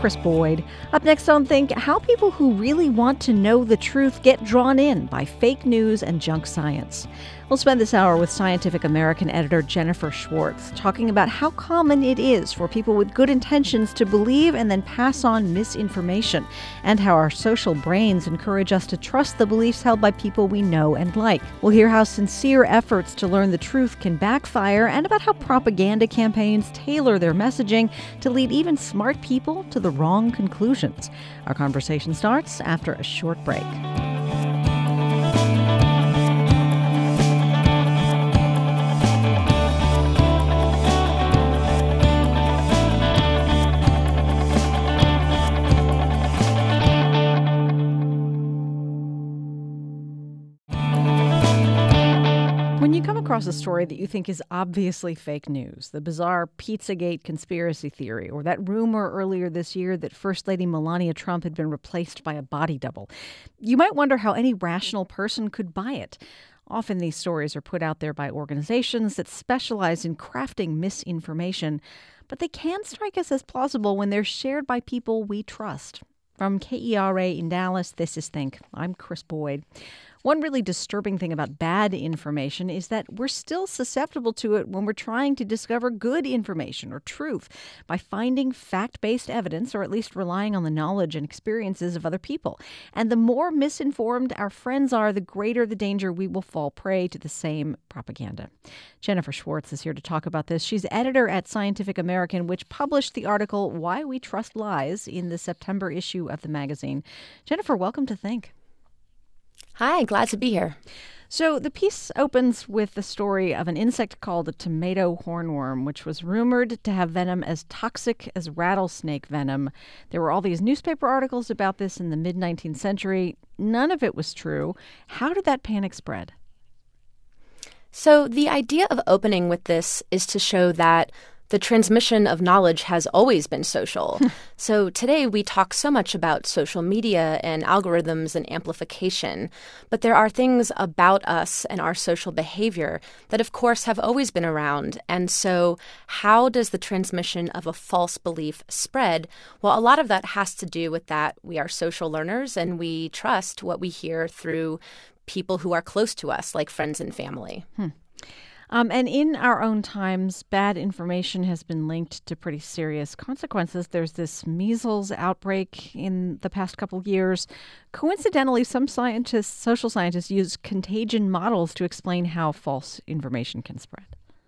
Chris Boyd. Up next on Think, how people who really want to know the truth get drawn in by fake news and junk science. We'll spend this hour with Scientific American editor Jennifer Schwartz, talking about how common it is for people with good intentions to believe and then pass on misinformation, and how our social brains encourage us to trust the beliefs held by people we know and like. We'll hear how sincere efforts to learn the truth can backfire, and about how propaganda campaigns tailor their messaging to lead even smart people to the wrong conclusions. Our conversation starts after a short break. When you come across a story that you think is obviously fake news, the bizarre Pizzagate conspiracy theory, or that rumor earlier this year that First Lady Melania Trump had been replaced by a body double, you might wonder how any rational person could buy it. Often these stories are put out there by organizations that specialize in crafting misinformation, but they can strike us as plausible when they're shared by people we trust. From KERA in Dallas, this is Think. I'm Chris Boyd. One really disturbing thing about bad information is that we're still susceptible to it when we're trying to discover good information or truth by finding fact-based evidence, or at least relying on the knowledge and experiences of other people. And the more misinformed our friends are, the greater the danger we will fall prey to the same propaganda. Jennifer Schwartz is here to talk about this. She's editor at Scientific American, which published the article Why We Trust Lies in the September issue of the magazine. Jennifer, welcome to Think. Hi, glad to be here. So the piece opens with the story of an insect called a tomato hornworm, which was rumored to have venom as toxic as rattlesnake venom. There were all these newspaper articles about this in the mid-19th century. None of it was true. How did that panic spread? So the idea of opening with this is to show that the transmission of knowledge has always been social. So today we talk so much about social media and algorithms and amplification, but there are things about us and our social behavior that, of course, have always been around. And so how does the transmission of a false belief spread? Well, a lot of that has to do with that we are social learners and we trust what we hear through people who are close to us, like friends and family. And in our own times, bad information has been linked to pretty serious consequences. There's this measles outbreak in the past couple of years. Coincidentally, some social scientists, use contagion models to explain how false information can spread.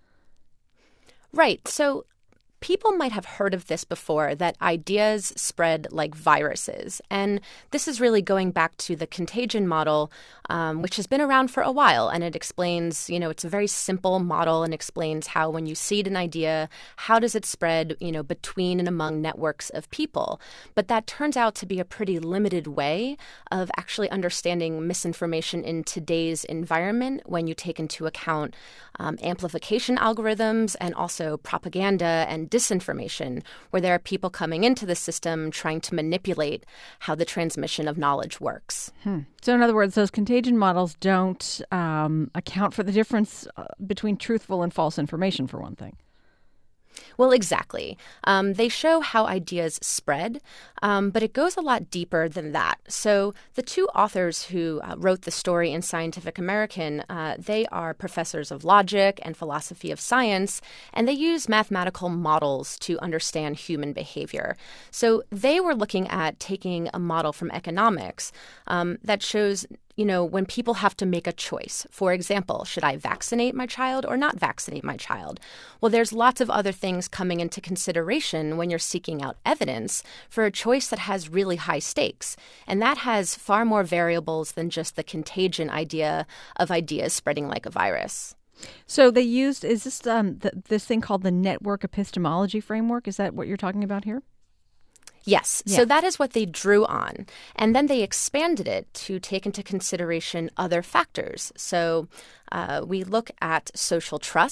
Right. So people might have heard of this before, that ideas spread like viruses. And this is really going back to the contagion model, which has been around for a while. And it explains, it's a very simple model and explains how when you seed an idea, how does it spread, between and among networks of people. But that turns out to be a pretty limited way of actually understanding misinformation in today's environment when you take into account amplification algorithms and also propaganda and disinformation, where there are people coming into the system trying to manipulate how the transmission of knowledge works. So in other words, those contagion models don't account for the difference between truthful and false information, for one thing. Well, exactly. They show how ideas spread, but it goes a lot deeper than that. So the two authors who wrote the story in Scientific American, they are professors of logic and philosophy of science, and they use mathematical models to understand human behavior. So they were looking at taking a model from economics that shows when people have to make a choice. For example, should I vaccinate my child or not vaccinate my child? Well, there's lots of other things coming into consideration when you're seeking out evidence for a choice that has really high stakes. And that has far more variables than just the contagion idea of ideas spreading like a virus. So they used, is this this thing called the network epistemology framework? Is that what you're talking about here? Yes. Yeah. So that is what they drew on. And then they expanded it to take into consideration other factors. So we look at social trust.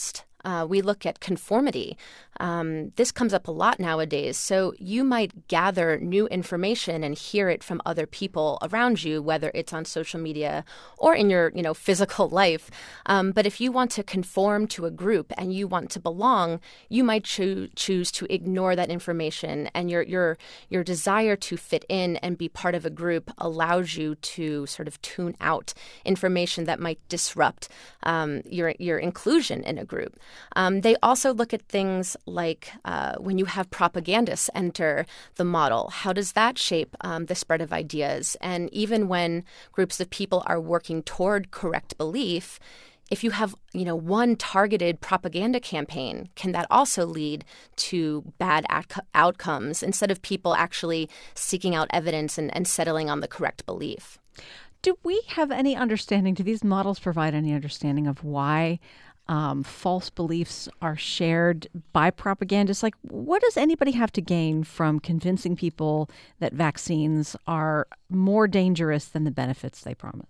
we look at conformity. This comes up a lot nowadays. So you might gather new information and hear it from other people around you, whether it's on social media or in your, physical life. But if you want to conform to a group and you want to belong, you might choose to ignore that information. And your desire to fit in and be part of a group allows you to sort of tune out information that might disrupt your inclusion in a group. They also look at things like when you have propagandists enter the model, how does that shape the spread of ideas? And even when groups of people are working toward correct belief, if you have, one targeted propaganda campaign, can that also lead to bad outcomes instead of people actually seeking out evidence and settling on the correct belief? Do we have any understanding, do these models provide any understanding of why false beliefs are shared by propagandists? Like, what does anybody have to gain from convincing people that vaccines are more dangerous than the benefits they promise?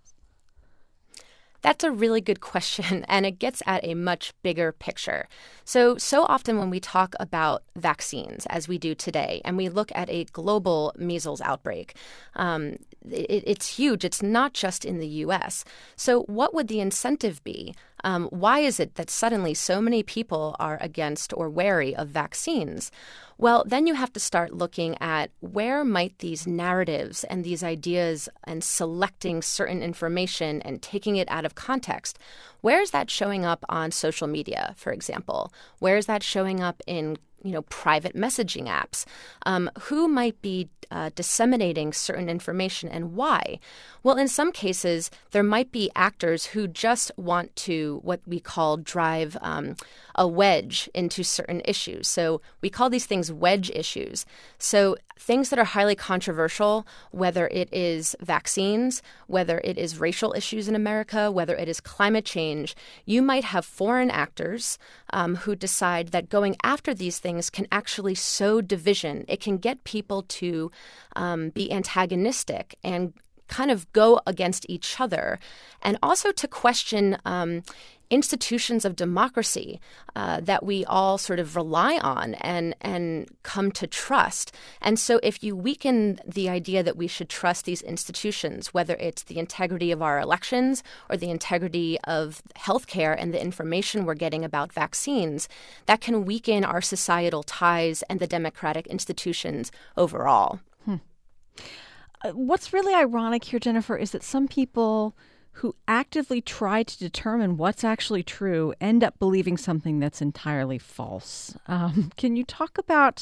That's a really good question, and it gets at a much bigger picture. So often when we talk about vaccines, as we do today, and we look at a global measles outbreak, it's huge. It's not just in the U.S. So what would the incentive be? Why is it that suddenly so many people are against or wary of vaccines? Well, then you have to start looking at where might these narratives and these ideas and selecting certain information and taking it out of context, where is that showing up on social media, for example? Where is that showing up in private messaging apps? Who might be disseminating certain information and why? Well, in some cases, there might be actors who just want to, what we call, drive a wedge into certain issues. So we call these things wedge issues. So things that are highly controversial, whether it is vaccines, whether it is racial issues in America, whether it is climate change, you might have foreign actors who decide that going after these things can actually sow division. It can get people to be antagonistic and kind of go against each other, and also to question institutions of democracy that we all sort of rely on and come to trust. And so if you weaken the idea that we should trust these institutions, whether it's the integrity of our elections or the integrity of healthcare and the information we're getting about vaccines, that can weaken our societal ties and the democratic institutions overall. What's really ironic here, Jennifer, is that some people who actively try to determine what's actually true end up believing something that's entirely false. Can you talk about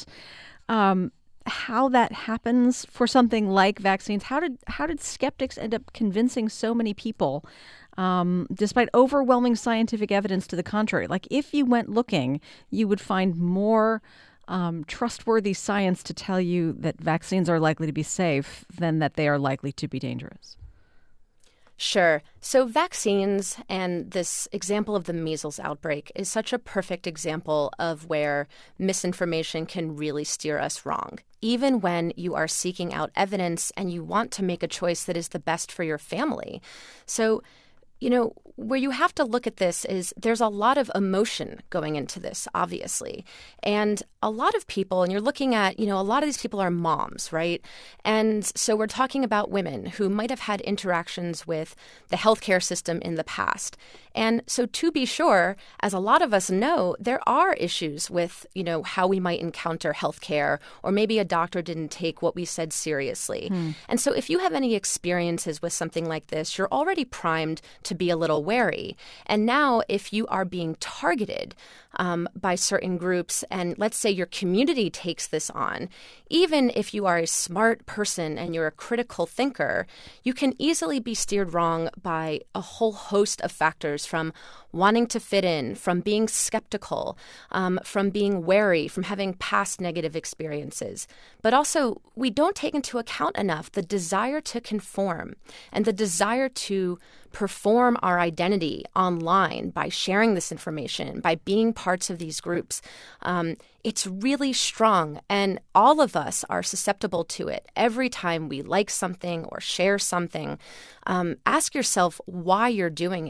how that happens for something like vaccines? How did skeptics end up convincing so many people, despite overwhelming scientific evidence to the contrary? Like, if you went looking, you would find more trustworthy science to tell you that vaccines are likely to be safe than that they are likely to be dangerous. Sure. So vaccines and this example of the measles outbreak is such a perfect example of where misinformation can really steer us wrong. Even when you are seeking out evidence and you want to make a choice that is the best for your family. So, where you have to look at this is there's a lot of emotion going into this, obviously. And a lot of people, and you're looking at, a lot of these people are moms, right? And so we're talking about women who might have had interactions with the healthcare system in the past. And so to be sure, as a lot of us know, there are issues with, how we might encounter healthcare, or maybe a doctor didn't take what we said seriously. And so if you have any experiences with something like this, you're already primed to be a little wary. And now if you are being targeted by certain groups, and let's say your community takes this on, even if you are a smart person and you're a critical thinker, you can easily be steered wrong by a whole host of factors, from wanting to fit in, from being skeptical, from being wary, from having past negative experiences. But also, we don't take into account enough the desire to conform and the desire to perform our identity online by sharing this information, by being parts of these groups. It's really strong, and all of us are susceptible to it. Every time we like something or share something, ask yourself why you're doing it.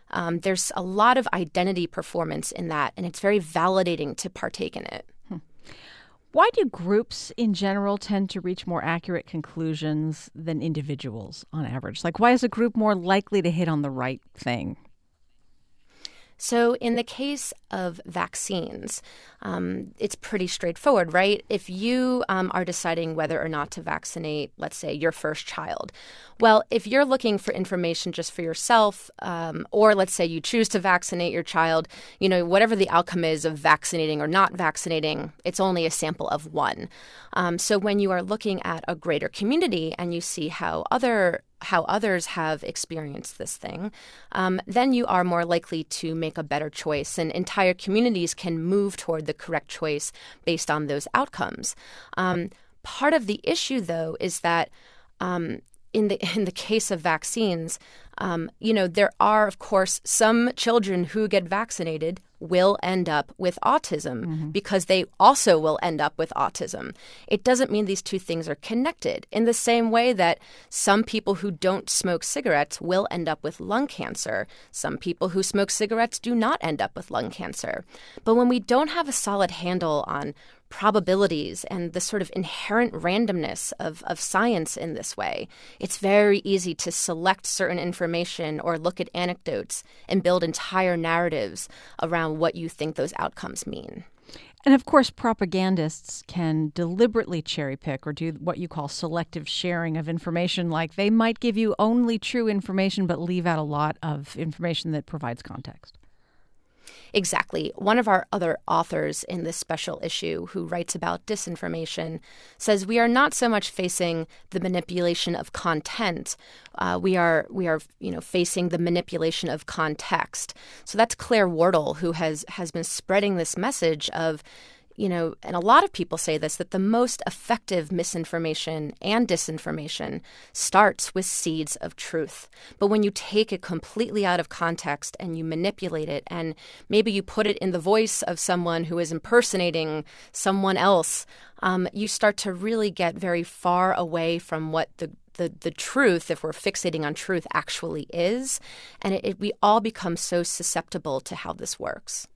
There's a lot of identity performance in that, and it's very validating to partake in it. Why do groups in general tend to reach more accurate conclusions than individuals on average? Like, why is a group more likely to hit on the right thing? So in the case of vaccines, it's pretty straightforward, right? If you are deciding whether or not to vaccinate, let's say, your first child, well, if you're looking for information just for yourself, or let's say you choose to vaccinate your child, whatever the outcome is of vaccinating or not vaccinating, it's only a sample of one. So when you are looking at a greater community and you see how others have experienced this thing, then you are more likely to make a better choice, and entire communities can move toward the correct choice based on those outcomes. Part of the issue, though, is that in the case of vaccines, there are, of course, some children who get vaccinated will end up with autism because they also will end up with autism. It doesn't mean these two things are connected, in the same way that some people who don't smoke cigarettes will end up with lung cancer. Some people who smoke cigarettes do not end up with lung cancer. But when we don't have a solid handle on probabilities and the sort of inherent randomness of science in this way, it's very easy to select certain information or look at anecdotes and build entire narratives around what you think those outcomes mean. And of course, propagandists can deliberately cherry pick or do what you call selective sharing of information. Like, they might give you only true information but leave out a lot of information that provides context. Exactly. One of our other authors in this special issue, who writes about disinformation, says we are not so much facing the manipulation of content. We are facing the manipulation of context. So that's Claire Wardle, who has been spreading this message of, and a lot of people say this, that the most effective misinformation and disinformation starts with seeds of truth. But when you take it completely out of context and you manipulate it, and maybe you put it in the voice of someone who is impersonating someone else, you start to really get very far away from what the truth, if we're fixating on truth, actually is. And we all become so susceptible to how this works.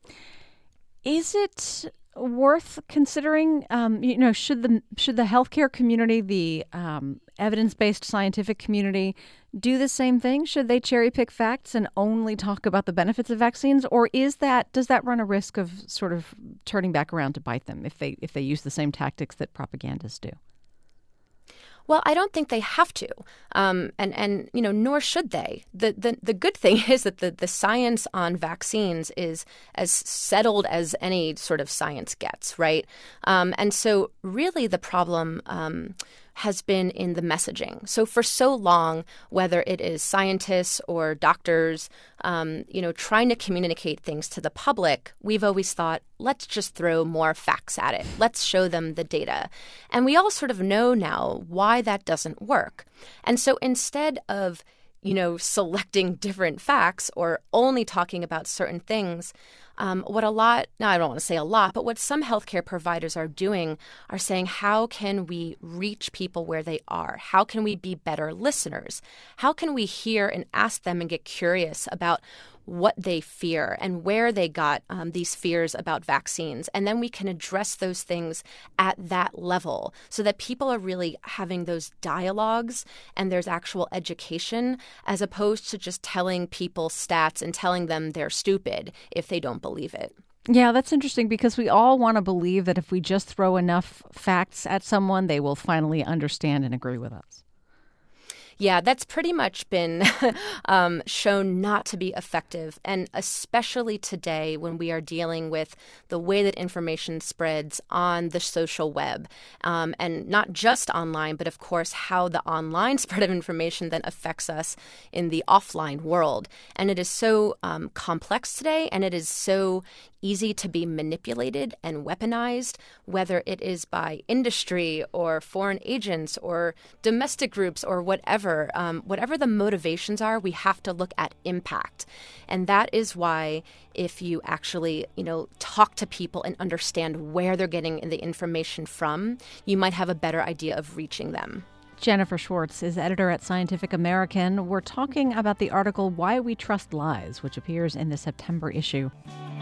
Is it worth considering? Should the healthcare community, the evidence-based scientific community, do the same thing? Should they cherry pick facts and only talk about the benefits of vaccines, or does that run a risk of sort of turning back around to bite them if they use the same tactics that propagandists do? Well, I don't think they have to, and nor should they. The good thing is that the science on vaccines is as settled as any sort of science gets, right? And so really the problem has been in the messaging. So for so long, whether it is scientists or doctors, trying to communicate things to the public, we've always thought, let's just throw more facts at it. Let's show them the data. And we all sort of know now why that doesn't work. And so instead of, selecting different facts or only talking about certain things, I don't want to say a lot, but what some healthcare providers are doing are saying, how can we reach people where they are? How can we be better listeners? How can we hear and ask them and get curious about what they fear and where they got these fears about vaccines? And then we can address those things at that level so that people are really having those dialogues and there's actual education, as opposed to just telling people stats and telling them they're stupid if they don't believe it. Yeah, that's interesting, because we all want to believe that if we just throw enough facts at someone, they will finally understand and agree with us. Yeah, that's pretty much been shown not to be effective, and especially today when we are dealing with the way that information spreads on the social web, and not just online, but of course how the online spread of information then affects us in the offline world. And it is so complex today, and it is so easy to be manipulated and weaponized, whether it is by industry or foreign agents or domestic groups or whatever. Whatever the motivations are, we have to look at impact. And that is why if you actually, talk to people and understand where they're getting the information from, you might have a better idea of reaching them. Jennifer Schwartz is editor at Scientific American. We're talking about the article Why We Trust Lies, which appears in the September issue.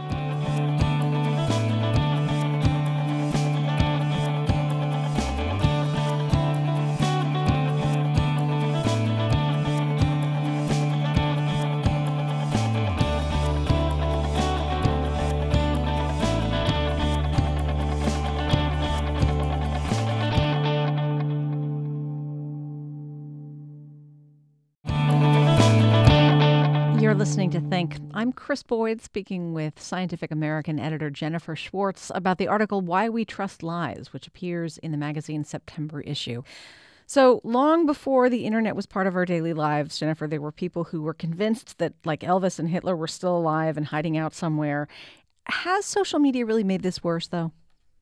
You're listening to Think. I'm Chris Boyd, speaking with Scientific American editor Jennifer Schwartz about the article Why We Trust Lies, which appears in the magazine's September issue. So long before the internet was part of our daily lives, Jennifer, there were people who were convinced that, like Elvis and Hitler, were still alive and hiding out somewhere. Has social media really made this worse, though?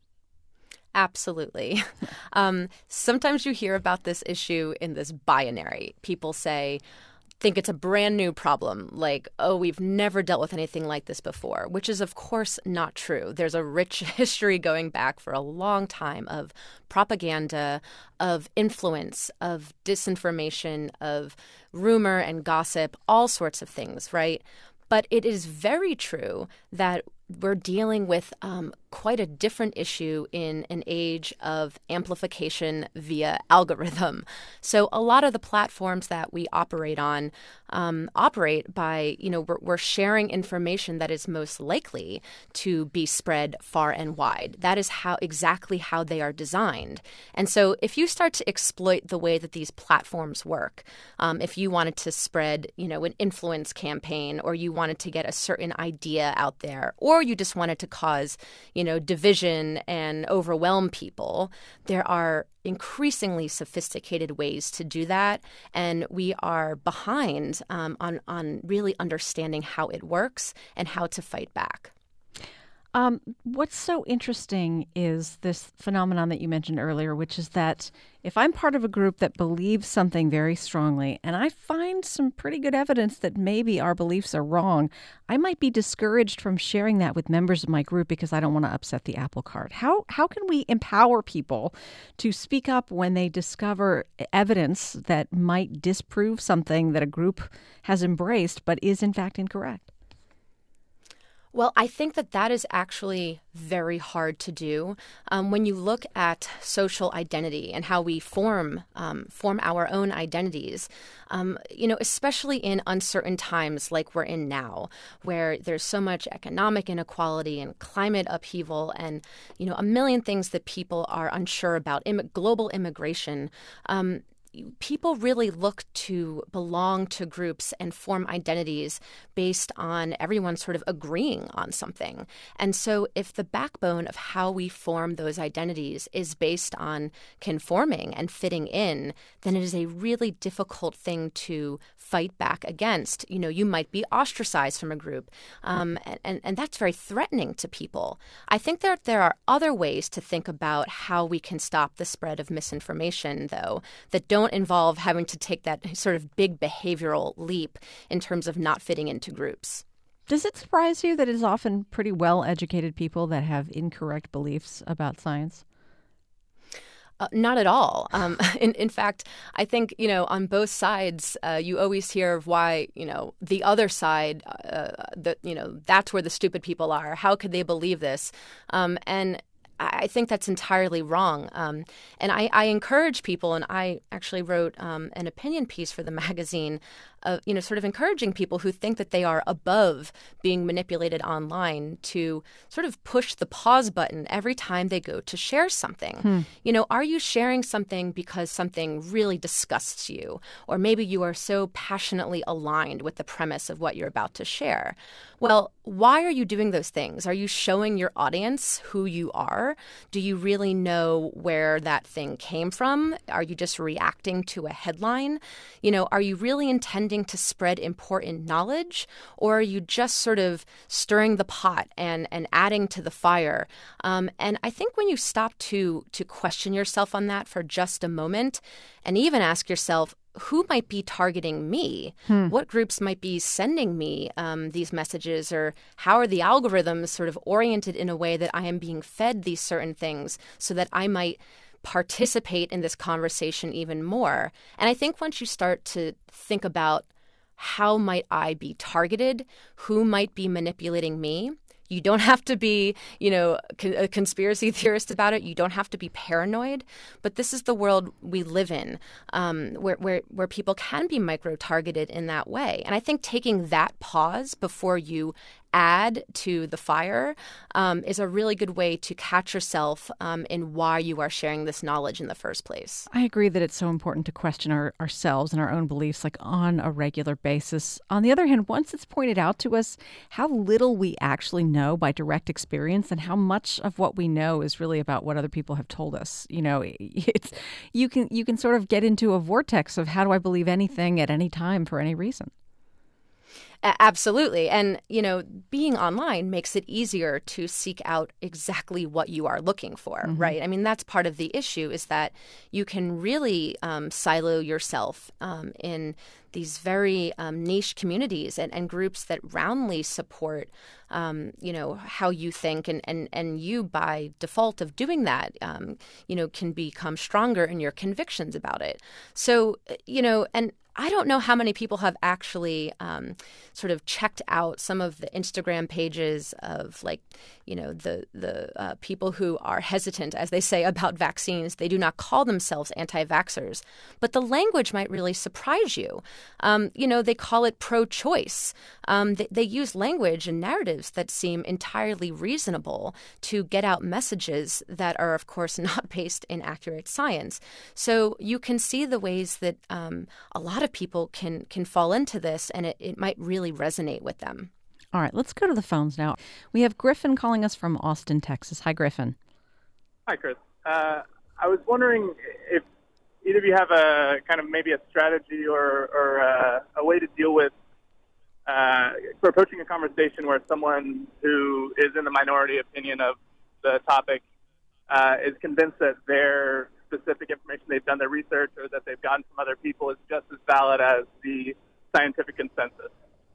Absolutely. Sometimes you hear about this issue in this binary. People think it's a brand new problem, like, oh, we've never dealt with anything like this before, which is, of course, not true. There's a rich history going back for a long time of propaganda, of influence, of disinformation, of rumor and gossip, all sorts of things, right? But it is very true that we're dealing with quite a different issue in an age of amplification via algorithm. So a lot of the platforms that we operate on operate by, we're sharing information that is most likely to be spread far and wide. That is exactly how they are designed. And so if you start to exploit the way that these platforms work, if you wanted to spread, an influence campaign, or you wanted to get a certain idea out there, or you just wanted to cause, division and overwhelm people, there are increasingly sophisticated ways to do that. And we are behind on really understanding how it works and how to fight back. What's so interesting is this phenomenon that you mentioned earlier, which is that if I'm part of a group that believes something very strongly, and I find some pretty good evidence that maybe our beliefs are wrong, I might be discouraged from sharing that with members of my group because I don't want to upset the apple cart. How can we empower people to speak up when they discover evidence that might disprove something that a group has embraced but is in fact incorrect? Well, I think that is actually very hard to do. When you look at social identity and how we form our own identities, especially in uncertain times like we're in now, where there's so much economic inequality and climate upheaval and, a million things that people are unsure about, global immigration, people really look to belong to groups and form identities based on everyone sort of agreeing on something. And so if the backbone of how we form those identities is based on conforming and fitting in, then it is a really difficult thing to fight back against. You might be ostracized from a group, and that's very threatening to people. I think there are other ways to think about how we can stop the spread of misinformation, though, that don't involve having to take that sort of big behavioral leap in terms of not fitting into groups. Does it surprise you that it's often pretty well-educated people that have incorrect beliefs about science? Not at all. In fact, I think, on both sides, you always hear of why, the other side, that's where the stupid people are. How could they believe this? And I think that's entirely wrong. And I encourage people, and I actually wrote an opinion piece for the magazine, sort of encouraging people who think that they are above being manipulated online to sort of push the pause button every time they go to share something. Are you sharing something because something really disgusts you? Or maybe you are so passionately aligned with the premise of what you're about to share. Well, why are you doing those things? Are you showing your audience who you are? Do you really know where that thing came from? Are you just reacting to a headline? Are you really intending to spread important knowledge, or are you just sort of stirring the pot and adding to the fire? And I think when you stop to question yourself on that for just a moment, and even ask yourself, who might be targeting me? What groups might be sending me these messages, or how are the algorithms sort of oriented in a way that I am being fed these certain things so that I might participate in this conversation even more. And I think once you start to think about how might I be targeted, who might be manipulating me, you don't have to be, a conspiracy theorist about it. You don't have to be paranoid. But this is the world we live in, where people can be micro-targeted in that way. And I think taking that pause before you add to the fire is a really good way to catch yourself in why you are sharing this knowledge in the first place. I agree that it's so important to question ourselves and our own beliefs on a regular basis. On the other hand, once it's pointed out to us how little we actually know by direct experience and how much of what we know is really about what other people have told us, you can sort of get into a vortex of how do I believe anything at any time for any reason. Absolutely. And, being online makes it easier to seek out exactly what you are looking for, right? I mean, that's part of the issue is that you can really silo yourself in these very niche communities and groups that roundly support, how you think. And you, by default of doing that, can become stronger in your convictions about it. So, and I don't know how many people have actually sort of checked out some of the Instagram pages of the people who are hesitant, as they say, about vaccines. They do not call themselves anti-vaxxers, but the language might really surprise you. They call it pro-choice. They use language and narratives that seem entirely reasonable to get out messages that are, of course, not based in accurate science. So you can see the ways that a lot of people can fall into this, and it might really resonate with them. All right, let's go to the phones now. We have Griffin calling us from Austin, Texas. Hi, Griffin. Hi, Chris. I was wondering if either of you have a kind of maybe a strategy or a way to deal with for approaching a conversation where someone who is in the minority opinion of the topic is convinced that their specific information, they've done their research or that they've gotten from other people is just as valid as the scientific consensus.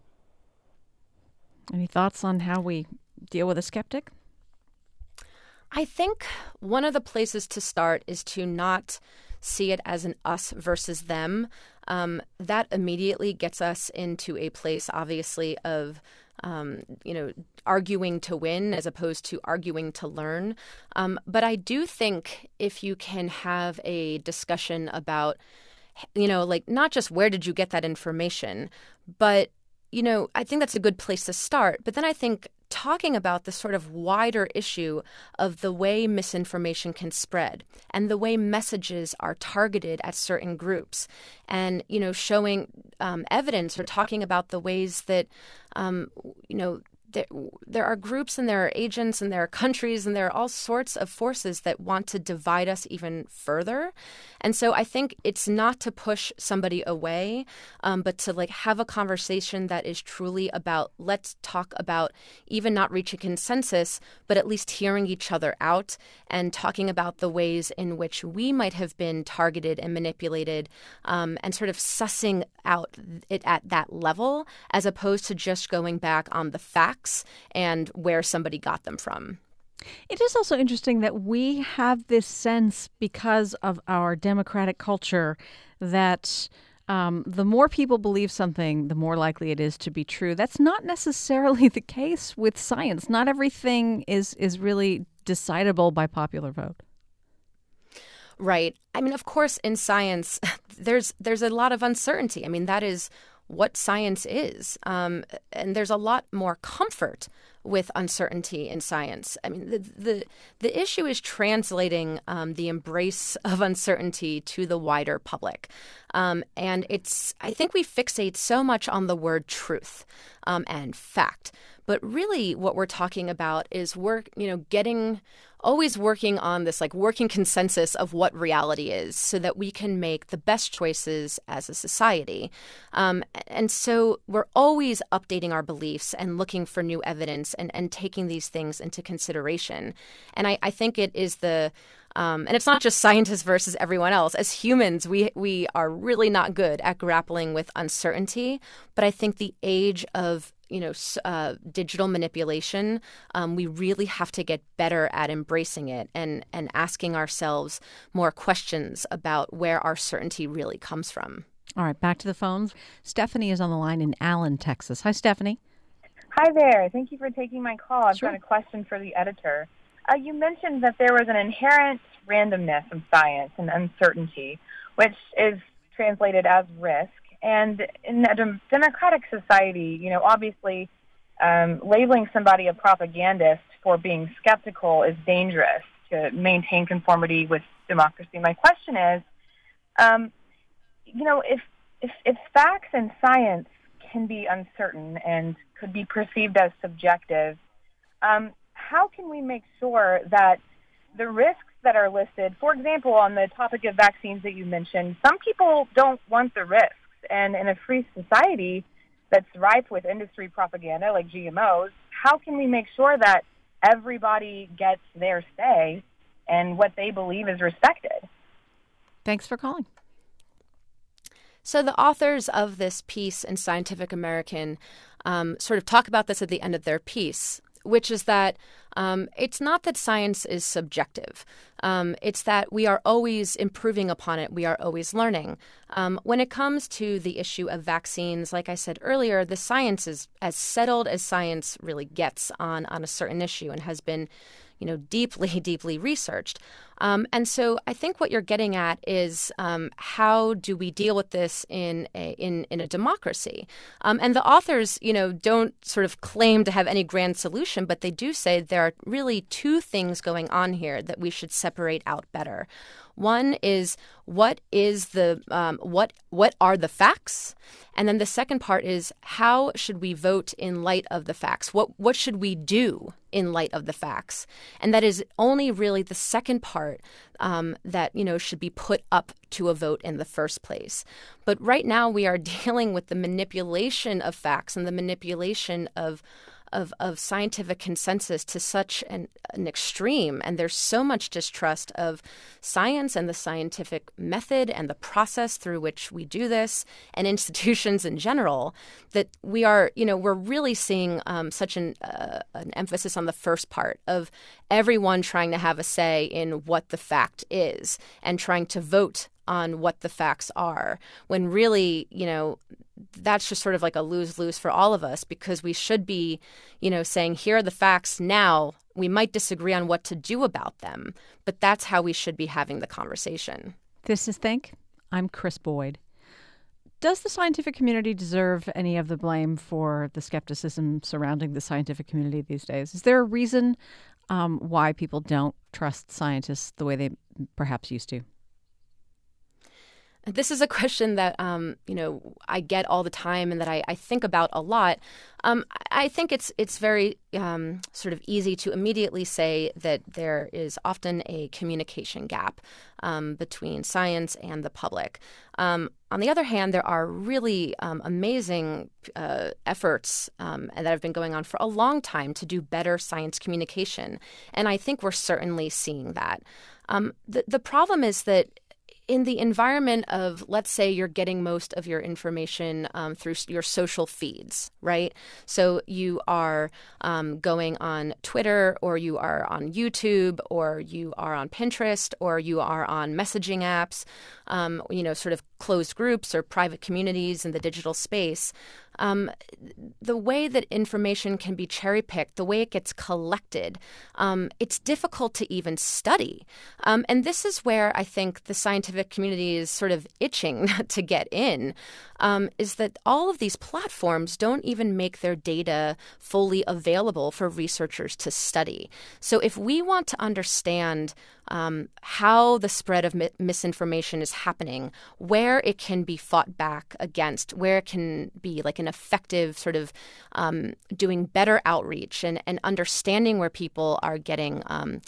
Any thoughts on how we deal with a skeptic? I think one of the places to start is to not see it as an us versus them. That immediately gets us into a place, obviously, of arguing to win as opposed to arguing to learn. But I do think if you can have a discussion about, not just where did you get that information, but, I think that's a good place to start. But then I think talking about the sort of wider issue of the way misinformation can spread and the way messages are targeted at certain groups and, showing evidence or talking about the ways that, there are groups and there are agents and there are countries and there are all sorts of forces that want to divide us even further. And so I think it's not to push somebody away, but to have a conversation that is truly about, let's talk about even not reaching consensus, but at least hearing each other out and talking about the ways in which we might have been targeted and manipulated, and sort of sussing out it at that level, as opposed to just going back on the facts and where somebody got them from. It is also interesting that we have this sense, because of our democratic culture, that the more people believe something, the more likely it is to be true. That's not necessarily the case with science. Not everything is really decidable by popular vote. Right. I mean, of course, in science, there's a lot of uncertainty. I mean, that is what science is. And there's a lot more comfort with uncertainty in science. I mean, the issue is translating the embrace of uncertainty to the wider public. And I think we fixate so much on the word truth and fact. But really what we're talking about is always working on this working consensus of what reality is so that we can make the best choices as a society. And so we're always updating our beliefs and looking for new evidence and taking these things into consideration. And I think it is and it's not just scientists versus everyone else. As humans, we are really not good at grappling with uncertainty. But I think the age of digital manipulation, we really have to get better at embracing it and asking ourselves more questions about where our certainty really comes from. All right, back to the phones. Stephanie is on the line in Allen, Texas. Hi, Stephanie. Hi there. Thank you for taking my call. I've Sure. got a question for the editor. You mentioned that there was an inherent randomness of science and uncertainty, which is translated as risk. And in a democratic society, obviously labeling somebody a propagandist for being skeptical is dangerous to maintain conformity with democracy. My question is, if facts and science can be uncertain and could be perceived as subjective, how can we make sure that the risks that are listed, for example, on the topic of vaccines that you mentioned, some people don't want the risks. And in a free society that's rife with industry propaganda like GMOs, how can we make sure that everybody gets their say and what they believe is respected? Thanks for calling. So the authors of this piece in Scientific American sort of talk about this at the end of their piece, which is that it's not that science is subjective. It's that we are always improving upon it. We are always learning. When it comes to the issue of vaccines, like I said earlier, the science is as settled as science really gets on a certain issue and has been deeply, deeply researched. And so I think what you're getting at is how do we deal with this in a democracy? And the authors, don't sort of claim to have any grand solution, but they do say there are really two things going on here that we should separate out better. One is what are the facts? And then the second part is how should we vote in light of the facts? What should we do in light of the facts? And that is only really the second part that should be put up to a vote in the first place. But right now we are dealing with the manipulation of facts and the manipulation of scientific consensus to such an extreme. And there's so much distrust of science and the scientific method and the process through which we do this and institutions in general that we are, we're really seeing such an emphasis on the first part of everyone trying to have a say in what the fact is and trying to vote on what the facts are, when really, that's just sort of like a lose-lose for all of us, because we should be, saying, here are the facts now. We might disagree on what to do about them, but that's how we should be having the conversation. This is Think. I'm Chris Boyd. Does the scientific community deserve any of the blame for the skepticism surrounding the scientific community these days? Is there a reason why people don't trust scientists the way they perhaps used to? This is a question that, I get all the time and that I think about a lot. I think it's very sort of easy to immediately say that there is often a communication gap between science and the public. On the other hand, there are really amazing efforts that have been going on for a long time to do better science communication. And I think we're certainly seeing that. The problem is that in the environment of, let's say you're getting most of your information through your social feeds, right? So you are going on Twitter, or you are on YouTube, or you are on Pinterest, or you are on messaging apps, sort of closed groups or private communities in the digital space. The way that information can be cherry-picked, the way it gets collected, it's difficult to even study. And this is where I think the scientific community is sort of itching to get in, is that all of these platforms don't even make their data fully available for researchers to study. So if we want to understand how the spread of misinformation is happening, where it can be fought back against, where it can be like an effective sort of doing better outreach and understanding where people are getting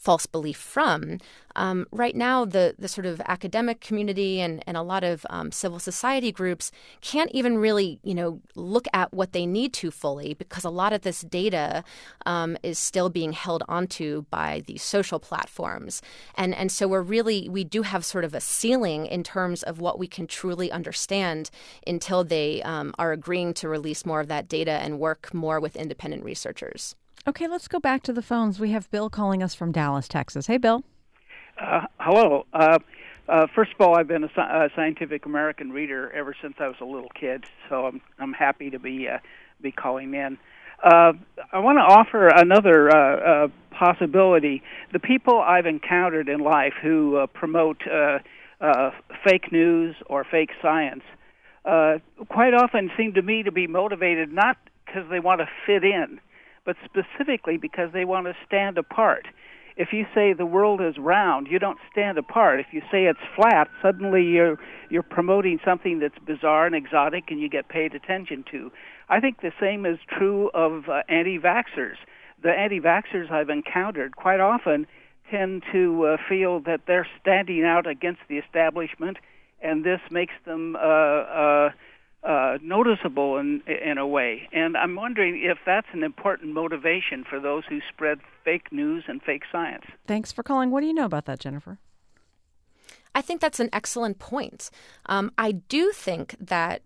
false belief from. Right now, the sort of academic community and a lot of civil society groups can't even really, look at what they need to fully, because a lot of this data is still being held onto by these social platforms. And so we do have sort of a ceiling in terms of what we can truly understand until they are agreeing to release more of that data and work more with independent researchers. Okay, let's go back to the phones. We have Bill calling us from Dallas, Texas. Hey, Bill. Hello. First of all, I've been a Scientific American reader ever since I was a little kid, so I'm happy to be calling in. I want to offer another possibility. The people I've encountered in life who promote fake news or fake science quite often seem to me to be motivated not because they want to fit in, but specifically because they want to stand apart. If you say the world is round, you don't stand apart. If you say it's flat, suddenly you're promoting something that's bizarre and exotic and you get paid attention to. I think the same is true of anti-vaxxers. The anti-vaxxers I've encountered quite often tend to feel that they're standing out against the establishment, and this makes them noticeable in a way. And I'm wondering if that's an important motivation for those who spread fake news and fake science. Thanks for calling. What do you know about that, Jennifer? I think that's an excellent point. I do think that,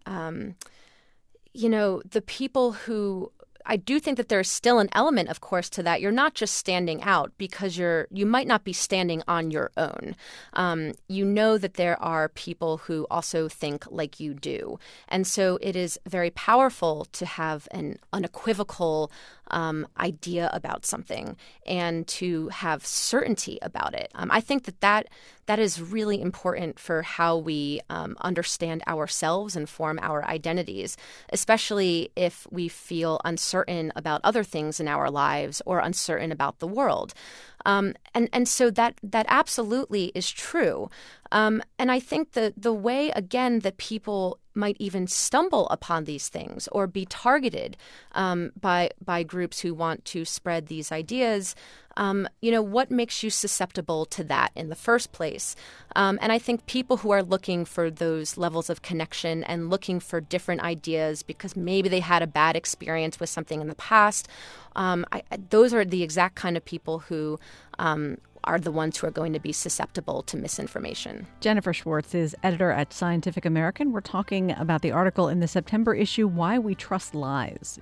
the people who I do think that there's still an element, of course, to that. You're not just standing out because you might not be standing on your own. You know that there are people who also think like you do. And so it is very powerful to have an unequivocal idea about something and to have certainty about it. I think that is really important for how we understand ourselves and form our identities, especially if we feel uncertain about other things in our lives or uncertain about the world. And so that absolutely is true. And I think the way, again, that people might even stumble upon these things or be targeted by groups who want to spread these ideas, what makes you susceptible to that in the first place? And I think people who are looking for those levels of connection and looking for different ideas because maybe they had a bad experience with something in the past, those are the exact kind of people who are the ones who are going to be susceptible to misinformation. Jennifer Schwartz is editor at Scientific American. We're talking about the article in the September issue, Why We Trust Lies.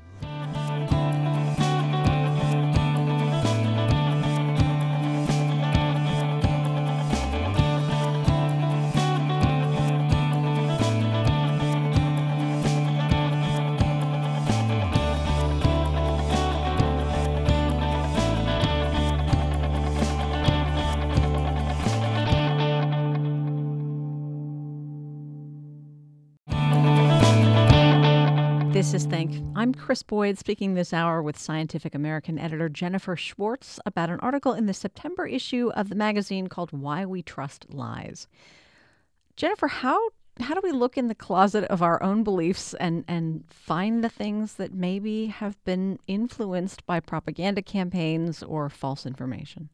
This is Think. I'm Chris Boyd, speaking this hour with Scientific American editor Jennifer Schwartz about an article in the September issue of the magazine called Why We Trust Lies. Jennifer, how do we look in the closet of our own beliefs and find the things that maybe have been influenced by propaganda campaigns or false information?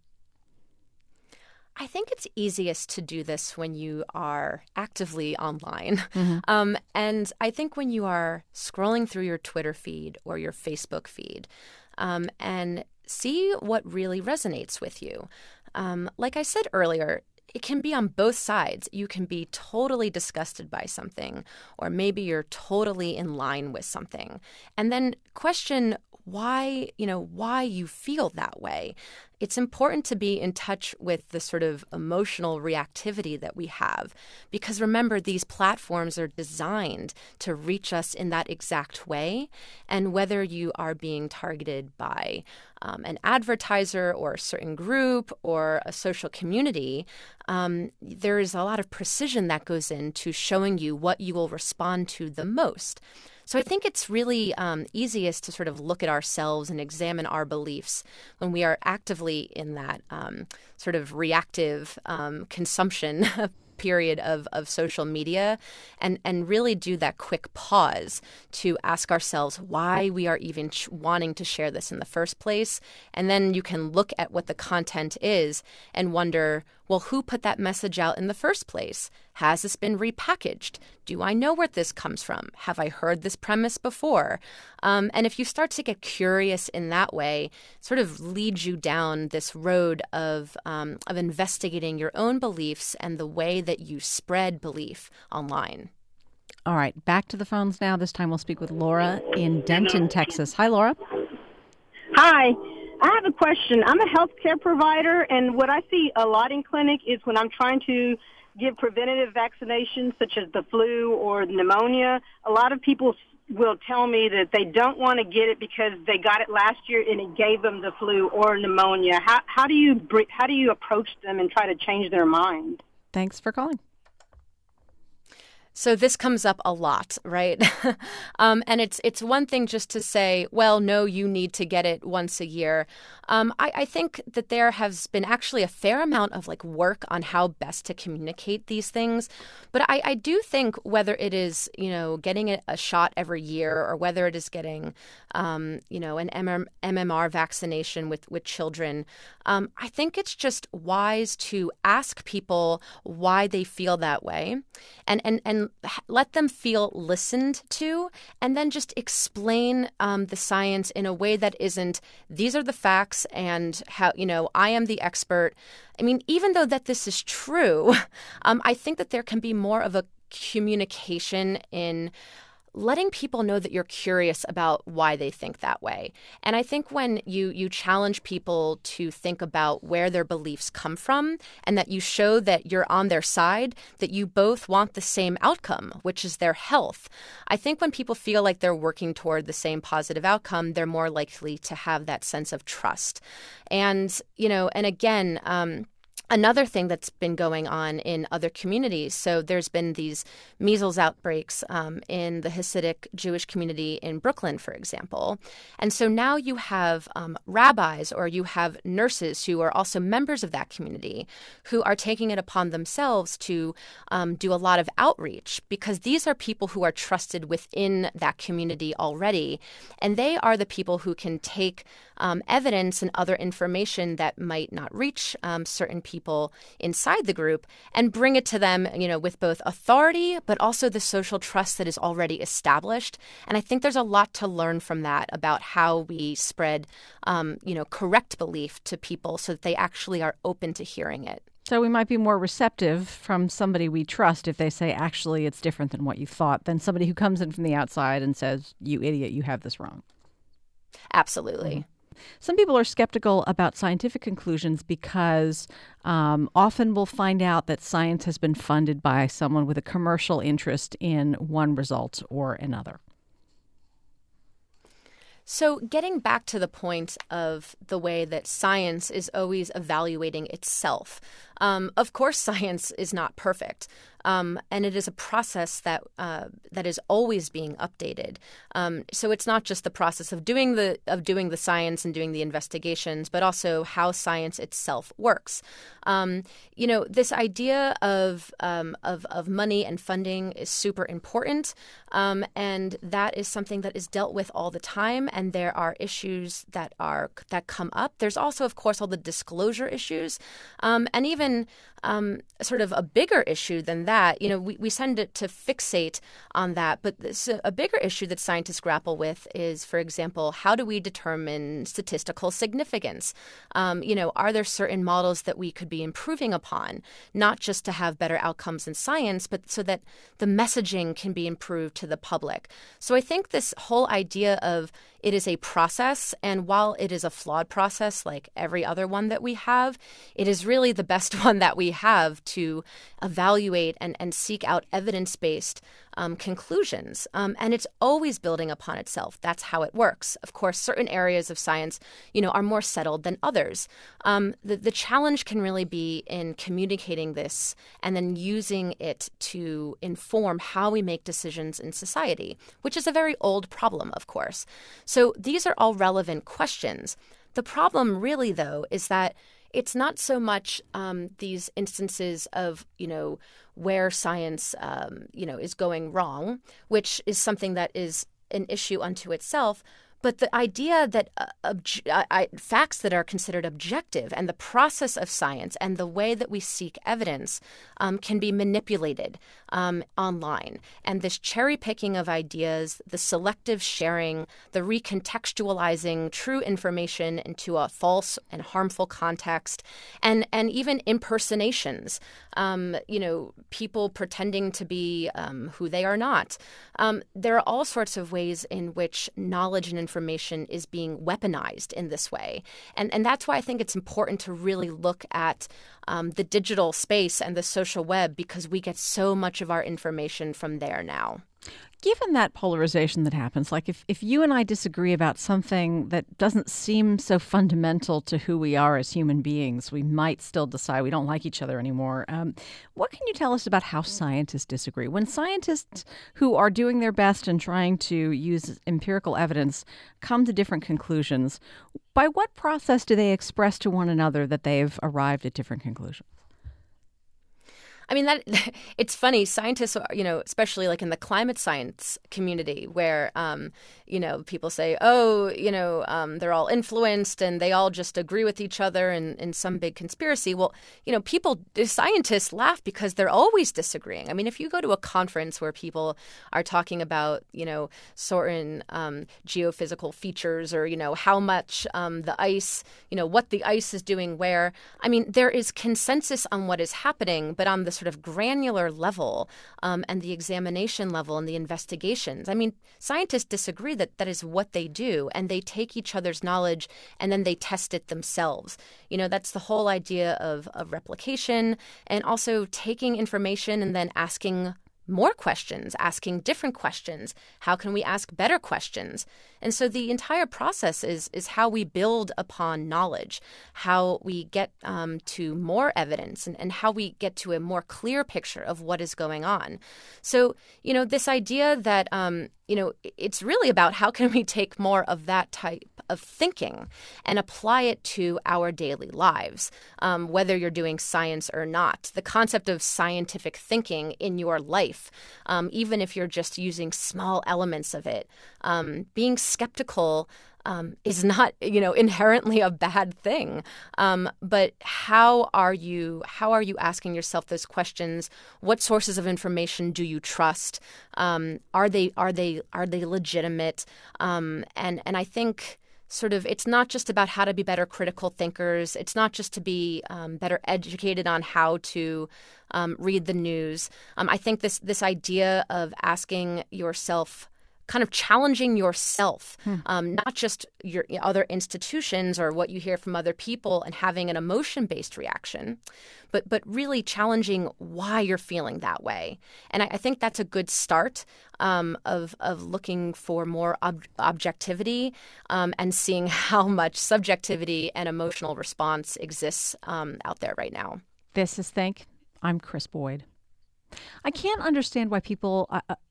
I think it's easiest to do this when you are actively online. And I think when you are scrolling through your Twitter feed or your Facebook feed and see what really resonates with you. Like I said earlier, it can be on both sides. You can be totally disgusted by something, or maybe you're totally in line with something. And then question why you feel that way. It's important to be in touch with the sort of emotional reactivity that we have, because remember, these platforms are designed to reach us in that exact way. And whether you are being targeted by an advertiser or a certain group or a social community, there is a lot of precision that goes into showing you what you will respond to the most. So I think it's really easiest to sort of look at ourselves and examine our beliefs when we are actively in that sort of reactive consumption period of social media and really do that quick pause to ask ourselves why we are even wanting to share this in the first place. And then you can look at what the content is and wonder, well, who put that message out in the first place? Has this been repackaged? Do I know where this comes from? Have I heard this premise before? And if you start to get curious in that way, sort of leads you down this road of investigating your own beliefs and the way that you spread belief online. All right, back to the phones now. This time we'll speak with Laura in Denton, Texas. Hi, Laura. Hi. I have a question. I'm a healthcare provider, and what I see a lot in clinic is when I'm trying to give preventative vaccinations such as the flu or pneumonia, a lot of people will tell me that they don't want to get it because they got it last year and it gave them the flu or pneumonia. How do you approach them and try to change their mind? Thanks for calling. So this comes up a lot, right? And it's one thing just to say, well, no, you need to get it once a year. I think that there has been actually a fair amount of work on how best to communicate these things. But I do think whether it is, getting it a shot every year or whether it is getting, an MMR vaccination with children, I think it's just wise to ask people why they feel that way and let them feel listened to, and then just explain the science in a way that isn't, these are the facts and how, I am the expert. I mean, even though that this is true, I think that there can be more of a communication in letting people know that you're curious about why they think that way. And I think when you challenge people to think about where their beliefs come from and that you show that you're on their side, that you both want the same outcome, which is their health. I think when people feel like they're working toward the same positive outcome, they're more likely to have that sense of trust. And, and again, another thing that's been going on in other communities, so there's been these measles outbreaks in the Hasidic Jewish community in Brooklyn, for example. And so now you have rabbis or you have nurses who are also members of that community who are taking it upon themselves to do a lot of outreach, because these are people who are trusted within that community already. And they are the people who can take evidence and other information that might not reach certain people inside the group and bring it to them, with both authority, but also the social trust that is already established. And I think there's a lot to learn from that about how we spread, correct belief to people so that they actually are open to hearing it. So we might be more receptive from somebody we trust if they say, actually, it's different than what you thought, than somebody who comes in from the outside and says, you idiot, you have this wrong. Absolutely. Mm-hmm. Some people are skeptical about scientific conclusions because often we'll find out that science has been funded by someone with a commercial interest in one result or another. So getting back to the point of the way that science is always evaluating itself, of course, science is not perfect. And it is a process that is always being updated. So it's not just the process of doing the science and doing the investigations, but also how science itself works. This idea of money and funding is super important, and that is something that is dealt with all the time. And there are issues that come up. There's also, of course, all the disclosure issues, and even sort of a bigger issue than that. We tend to fixate on that, but a bigger issue that scientists grapple with is, for example, how do we determine statistical significance? Are there certain models that we could be improving upon, not just to have better outcomes in science, but so that the messaging can be improved to the public? So I think this whole idea of it is a process, and while it is a flawed process like every other one that we have, it is really the best one that we have to evaluate and seek out evidence-based conclusions. And it's always building upon itself. That's how it works. Of course, certain areas of science, are more settled than others. The challenge can really be in communicating this and then using it to inform how we make decisions in society, which is a very old problem, of course. So these are all relevant questions. The problem really, though, is that it's not so much these instances of, where science, is going wrong, which is something that is an issue unto itself. But the idea that facts that are considered objective and the process of science and the way that we seek evidence can be manipulated online. And this cherry picking of ideas, the selective sharing, the recontextualizing true information into a false and harmful context, and even impersonations, people pretending to be who they are not. There are all sorts of ways in which knowledge and information is being weaponized in this way. And that's why I think it's important to really look at the digital space and the social web, because we get so much of our information from there now. Given that polarization that happens, like if you and I disagree about something that doesn't seem so fundamental to who we are as human beings, we might still decide we don't like each other anymore. What can you tell us about how scientists disagree? When scientists who are doing their best and trying to use empirical evidence come to different conclusions, by what process do they express to one another that they've arrived at different conclusions? I mean, it's funny. Scientists, especially like in the climate science community where, people say, they're all influenced and they all just agree with each other in some big conspiracy. Well, scientists laugh because they're always disagreeing. I mean, if you go to a conference where people are talking about, certain geophysical features or, how much the ice, what the ice is doing where, I mean, there is consensus on what is happening, but on the sort of granular level and the examination level and the investigations. I mean, scientists disagree that is what they do, and they take each other's knowledge and then they test it themselves. That's the whole idea of replication, and also taking information and then asking more questions, asking different questions. How can we ask better questions? And so the entire process is how we build upon knowledge, how we get to more evidence, and how we get to a more clear picture of what is going on. So, this idea that, it's really about how can we take more of that type of thinking and apply it to our daily lives, whether you're doing science or not. The concept of scientific thinking in your life, even if you're just using small elements of it, being skeptical is not, inherently a bad thing. But how are you asking yourself those questions? What sources of information do you trust? Are they legitimate? And I think sort of it's not just about how to be better critical thinkers. It's not just to be better educated on how to read the news. I think this idea of asking yourself, kind of challenging yourself, not just your other institutions or what you hear from other people and having an emotion-based reaction, but really challenging why you're feeling that way. And I think that's a good start of looking for more objectivity and seeing how much subjectivity and emotional response exists out there right now. This is Think. I'm Chris Boyd. I can't understand why people,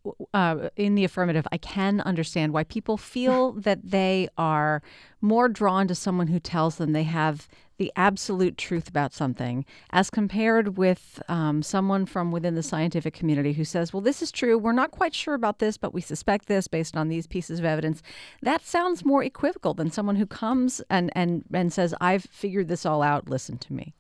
in the affirmative, I can understand why people feel that they are more drawn to someone who tells them they have the absolute truth about something as compared with someone from within the scientific community who says, well, this is true. We're not quite sure about this, but we suspect this based on these pieces of evidence. That sounds more equivocal than someone who comes and says, I've figured this all out. Listen to me.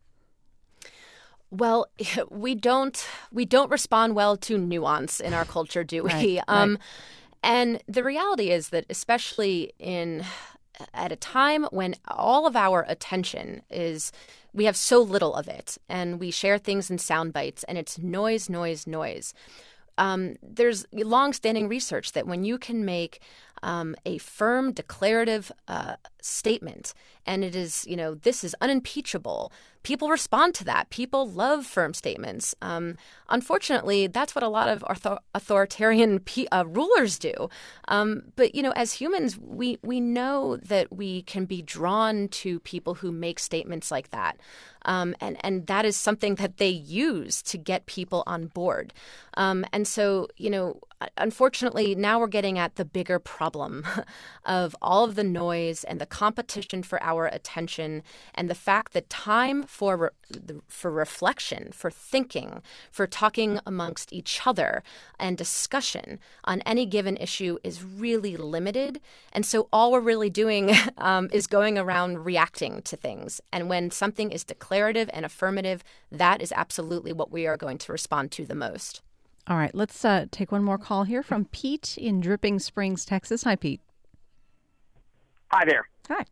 Well, we don't respond well to nuance in our culture, do we? Right. And the reality is that especially at a time when all of our attention we have so little of it, and we share things in sound bites, and it's noise, noise, noise. There's long-standing research that when you can make a firm declarative statement, and it is, this is unimpeachable, people respond to that. People love firm statements. Unfortunately, that's what a lot of authoritarian rulers do. But, as humans, we know that we can be drawn to people who make statements like that. And that is something that they use to get people on board. And so, unfortunately, now we're getting at the bigger problem of all of the noise and the competition for our attention, and the fact that time for reflection, for thinking, for talking amongst each other and discussion on any given issue is really limited. And so all we're really doing is going around reacting to things. And when something is declarative and affirmative, that is absolutely what we are going to respond to the most. All right, let's take one more call here from Pete in Dripping Springs, Texas. Hi, Pete. Hi there.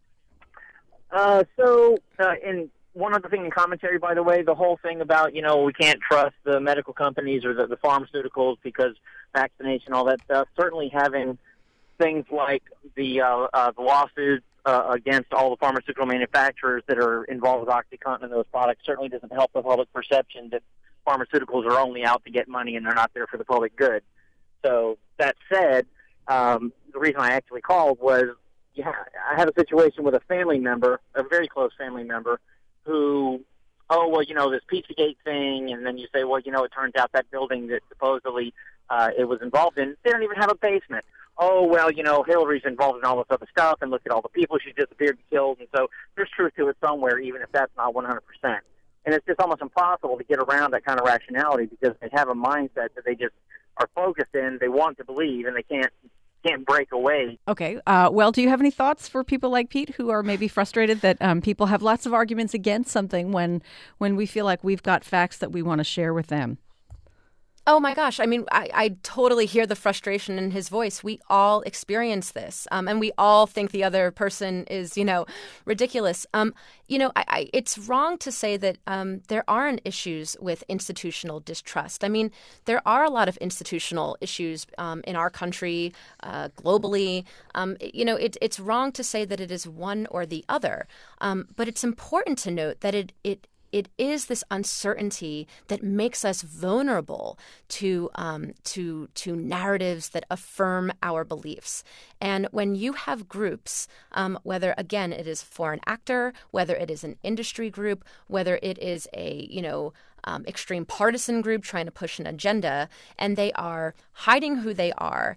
Hi. In one other thing in commentary, by the way, the whole thing about, we can't trust the medical companies or the pharmaceuticals because vaccination, all that stuff, certainly having things like the lawsuits against all the pharmaceutical manufacturers that are involved with OxyContin and those products certainly doesn't help the public perception that pharmaceuticals are only out to get money and they're not there for the public good. So that said, the reason I actually called was I had a situation with a family member, a very close family member, who, this Pizzagate thing, and then you say, it turns out that building that supposedly it was involved in, they don't even have a basement. Hillary's involved in all this other stuff, and look at all the people she disappeared and killed, and so there's truth to it somewhere, even if that's not 100%. And it's just almost impossible to get around that kind of rationality because they have a mindset that they just are focused in, they want to believe, and they can't break away. Okay. Do you have any thoughts for people like Pete who are maybe frustrated that people have lots of arguments against something when we feel like we've got facts that we want to share with them? Oh my gosh. I mean, I totally hear the frustration in his voice. We all experience this, and we all think the other person is, ridiculous. It's wrong to say that there aren't issues with institutional distrust. I mean, there are a lot of institutional issues in our country, globally. It's wrong to say that it is one or the other, but it's important to note that it is this uncertainty that makes us vulnerable to narratives that affirm our beliefs. And when you have groups, whether, again, it is for an actor, whether it is an industry group, whether it is a, extreme partisan group trying to push an agenda, and they are hiding who they are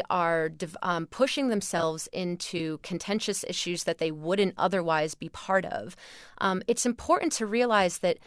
pushing themselves into contentious issues that they wouldn't otherwise be part of. It's important to realize that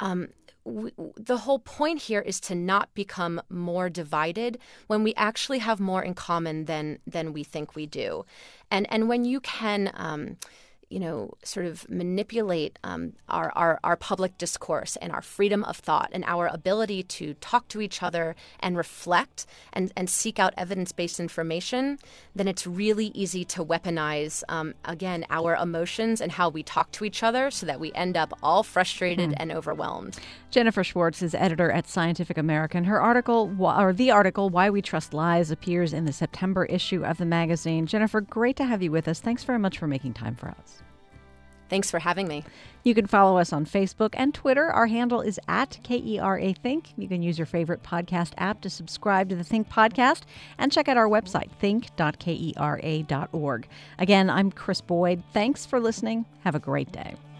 the whole point here is to not become more divided when we actually have more in common than we think we do. And when you can sort of manipulate our public discourse and our freedom of thought and our ability to talk to each other and reflect and seek out evidence-based information, then it's really easy to weaponize, again, our emotions and how we talk to each other so that we end up all frustrated and overwhelmed. Jennifer Schwartz is editor at Scientific American. Her article, Why We Trust Lies, appears in the September issue of the magazine. Jennifer, great to have you with us. Thanks very much for making time for us. Thanks for having me. You can follow us on Facebook and Twitter. Our handle is @KERA-Think. You can use your favorite podcast app to subscribe to the Think podcast and check out our website, think.kera.org. Again, I'm Chris Boyd. Thanks for listening. Have a great day.